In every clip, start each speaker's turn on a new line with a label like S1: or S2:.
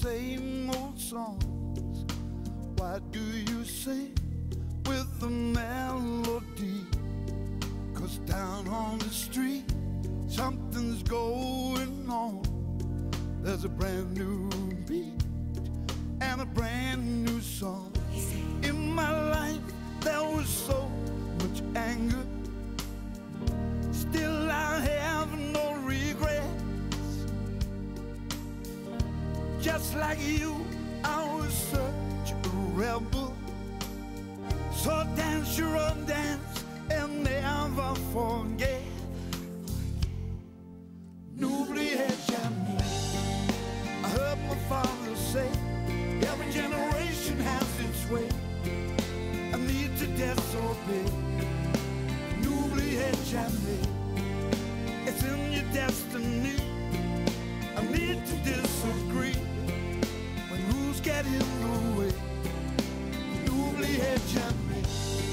S1: same old songs? Why do you sing with the melody? 'Cause down on the street something's going on. There's a brand new beat and a brand new song. In my life there was so much anger, still I have no regrets. Just like you, I was such a rebel. So dance your own dance and never forget. N'oubliez jamais. I heard my father say, every generation has its way. I need to disobey. N'oubliez jamais. It's in your destiny. I need to disagree. When rules get in the way, n'oubliez jamais.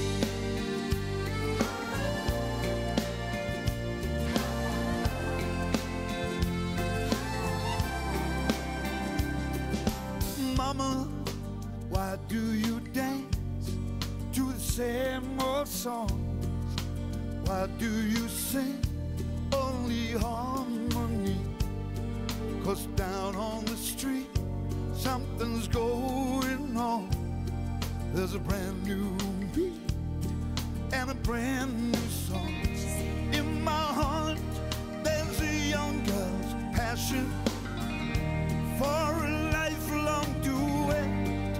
S1: Mama, why do you dance to the same old songs? Why do you sing only harmony? 'Cause down on the street something's going on. There's a brand new beat and a brand new song. In my heart there's a young girl's passion for a lifelong duet.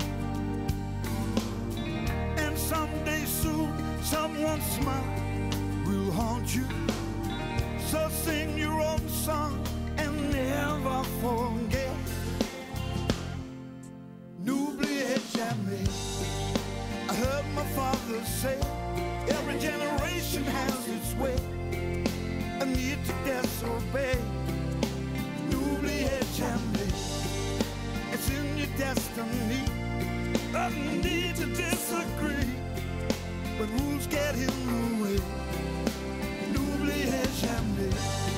S1: And someday soon someone's smile will haunt you. So sing your own song and never forget. N'oubliez jamais. I heard my father say, every generation has its way. I need to disobey. N'oubliez jamais. It's in your destiny. I need to disagree when rules get in the way. N'oubliez jamais.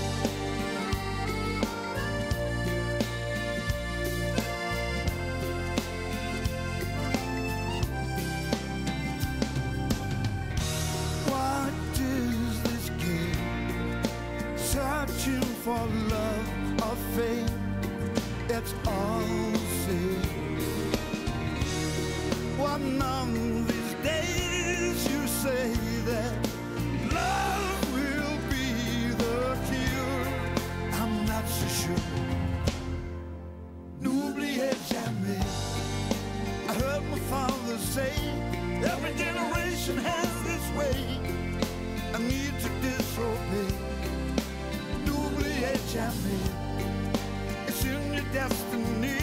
S1: What is this game? Searching for love or fame? It's all the same. One of these days you say that love will be the cure. I'm not so sure. N'oubliez jamais. I heard my father say, every generation has its way. I need to disobey. N'oubliez jamais. It's in your destiny.